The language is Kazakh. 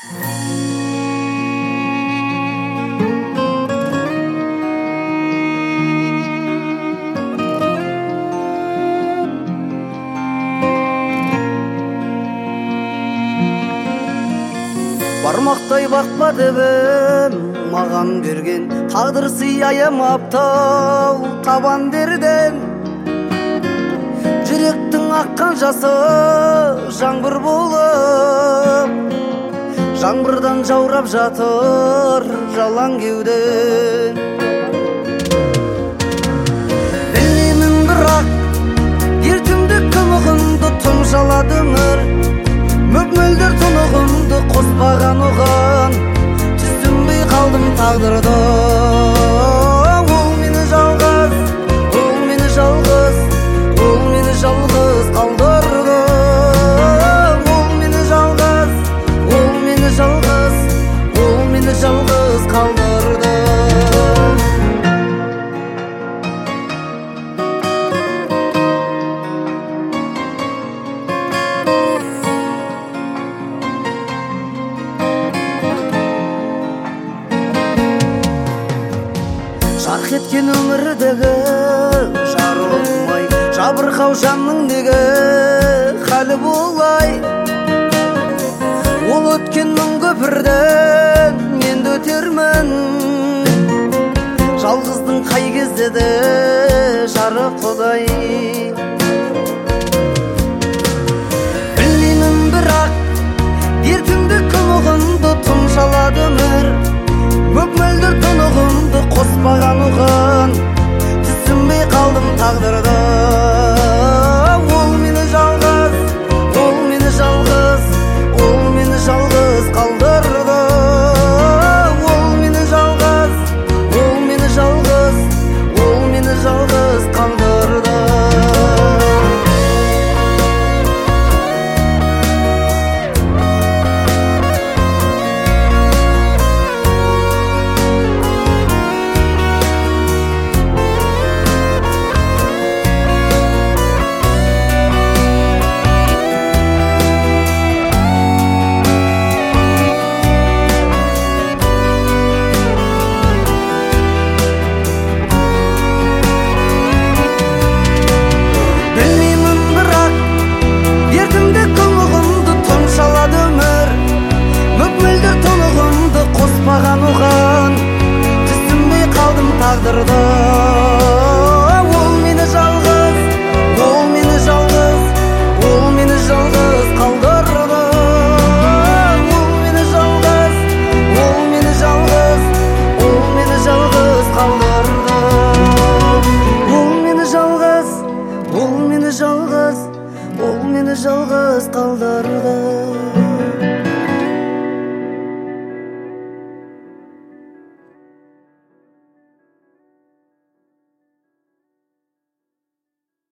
Бармақтай бақпа дебім маған берген тағдыр сый аямаптау табан берден. Жүректің аққан жасы жаңбыр болып, жаңбырдан жаурап жатыр жалаң кеуден. Білемін бірақ ертеңді күмігімді тұмшалады өмір, мөп-мөлдір тұнығымды қоспаған оған, түсінбей қалдым тағдырды. Ол мені жалғыз, ол мені жалғыз, ол мені жалғыз қалдырды. Ол мені жалғыз, ол мені жалғыз, ол мені жалғыз қалдырды. Жарқ еткен өмірдегі жарылмай жабырқау жанның неге халі болай. Ол өткен мың көпірден мен де өтермін, жалғыздың қай кезде де жарық құдай. Білмеймін бірақ ертеңді күмігімді тұмшалады өмір, мөп-мөлдір тұнығымды қоспаған оған, түсінбей қалдым тағдырды. Ол мені жалғыз, ол мені жалғыз, ол мені жалғыз қалдырды. Ол мені жалғыз, ол мені жалғыз, ол мені жалғыз қалдырды. Қоспаған оған, түсінбей қалдым тағдырды. Ол мені жалғыз, ол мені жалғыз, ол мені жалғыз қалдырды. Ол мені жалғыз, ол мені жалғыз, ол мені жалғыз қалдырды. Ол мені жалғыз, ол мені жалғыз, ол мені жалғыз қалдырды.